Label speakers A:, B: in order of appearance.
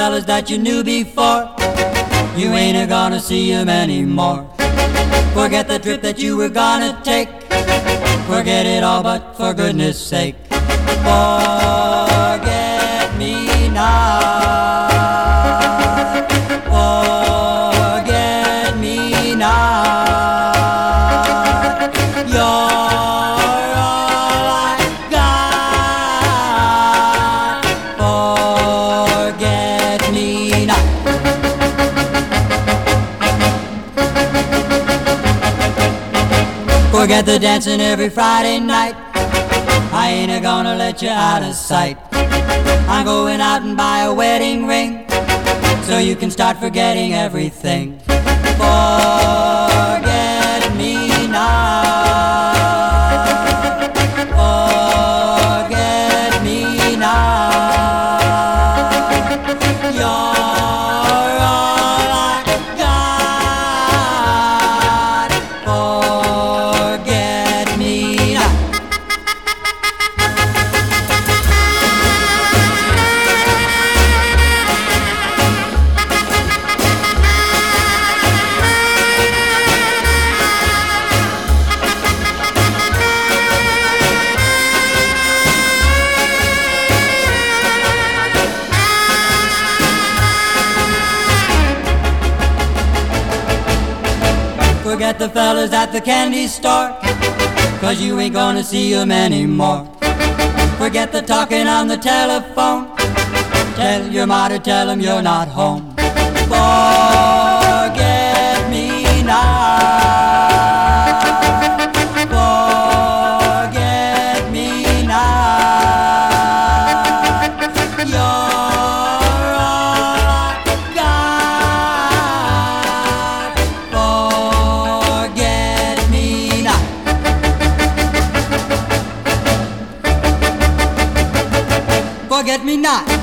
A: fellas that you knew before. You ain't gonna see 'em anymore. Forget the trip that you were gonna take. Forget it all, but for goodness sake, forget me not. Forget me not. You're all I got. Forget me not. Forget the dancing every Friday night. I ain't gonna let you out of sight. I'm going out and buy a wedding ring, so you can start forgetting everything. Forget me not. Forget me not. You're all I got. Forget me not. Forget the fellas at the candy store, 'cause you ain't gonna see 'em anymore. Forget the talking on the telephone. Tell your ma to tell 'em you're not home. Forget me not. Forget me not. You're all I got. Forget me not. Forget me not.